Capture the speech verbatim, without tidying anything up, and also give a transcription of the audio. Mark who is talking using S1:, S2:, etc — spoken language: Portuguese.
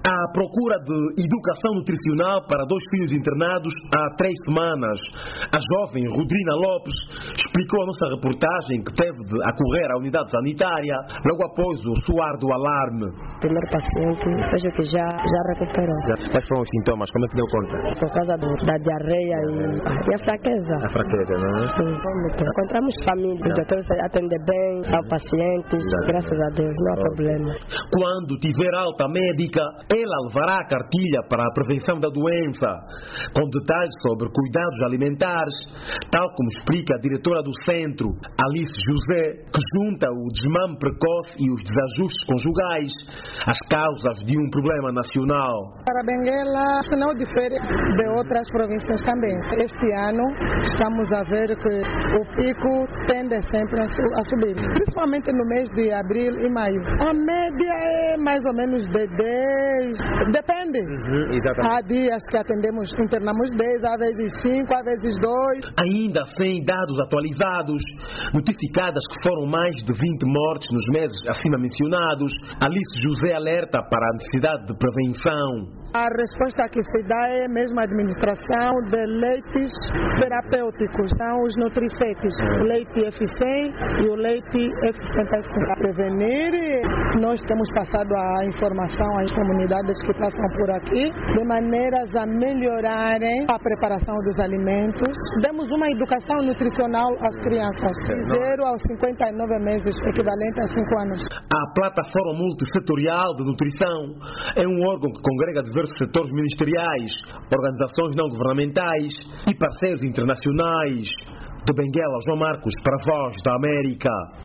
S1: À procura de educação nutricional para dois filhos internados há três semanas, a jovem Rodrina Lopes explicou à nossa reportagem que teve de acorrer à unidade sanitária logo após o soar do alarme.
S2: O primeiro paciente, vejo que já, já recuperou.
S3: Quais foram os sintomas? Como é que deu conta?
S2: Por causa do, da diarreia e, e a fraqueza.
S3: A fraqueza, não é?
S2: Sim, vômito. Encontramos família, os doutores atendem bem, são pacientes, graças a Deus, não há problema.
S1: Quando tiver alta médica, ela levará a cartilha para a prevenção da doença, com detalhes sobre cuidados alimentares, tal como explica a diretora do centro, Alice José, que junta o desmame precoce e os desajustes conjugais às causas de um problema nacional.
S4: Para Benguela não difere de outras províncias também. Este ano estamos a ver que o pico tende sempre a subir, principalmente no mês de abril e maio. A média é mais ou menos de dez, depende.
S3: Uhum,
S4: há dias que atendemos, internamos dez, às vezes cinco, às vezes dois.
S1: Ainda sem dados atualizados, notificadas que foram mais de vinte mortes nos meses acima mencionados, Alice José alerta para a necessidade de prevenção.
S4: A resposta que se dá é mesmo a administração de leites terapêuticos, são os nutricetes, o leite F cem e o leite F setenta e cinco. Para prevenir, nós temos passado a informação às comunidades que passam por aqui, de maneiras a melhorarem a preparação dos alimentos. Demos uma educação nutricional às crianças, zero aos cinquenta e nove meses, equivalente a cinco anos.
S1: A Plataforma Multissetorial de Nutrição é um órgão que congrega diversos setores ministeriais, organizações não governamentais e parceiros internacionais. De Benguela, João Marcos, para a Voz da América.